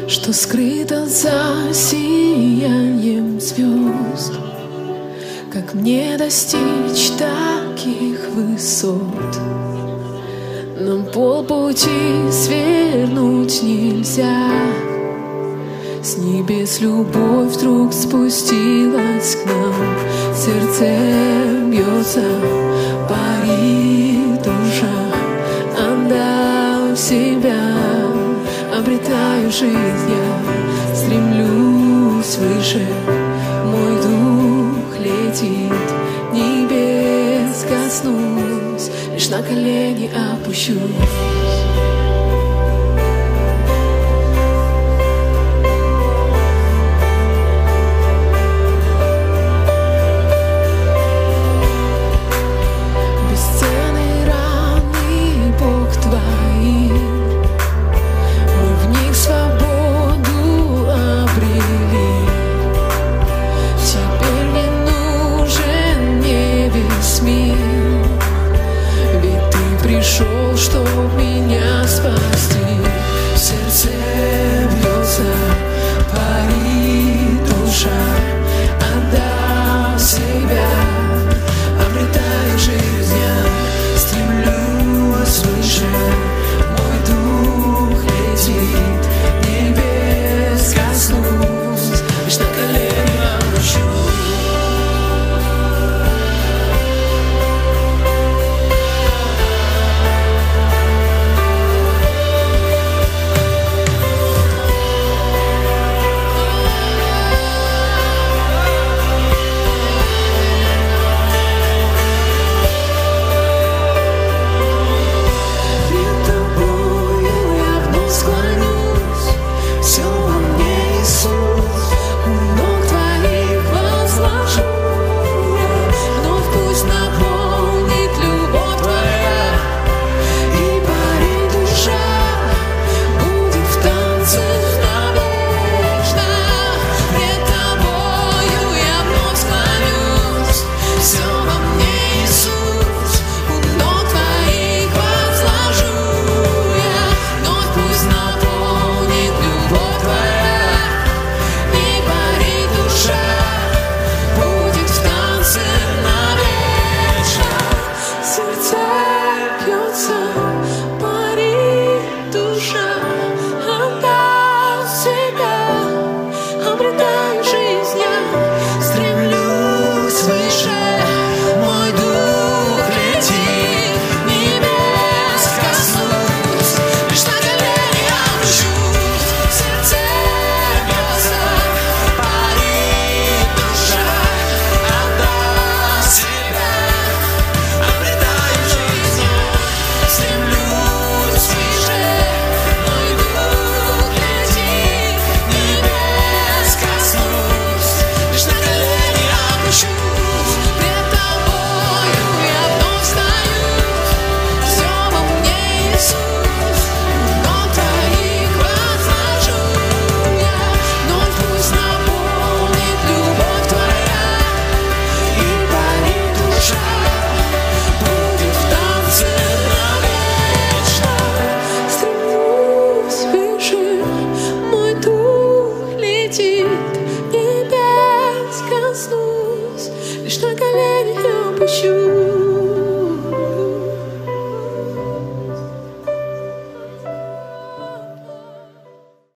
что скрыто за сиянием звезд. Как мне достичь таких высот? Нам полпути свернуть нельзя. С небес любовь вдруг спустилась к нам. Сердце бьется, парит душа. Отдав себя, обретаю жизнь я. Стремлюсь выше, мой дух летит. Небес коснусь, лишь на колени опущусь.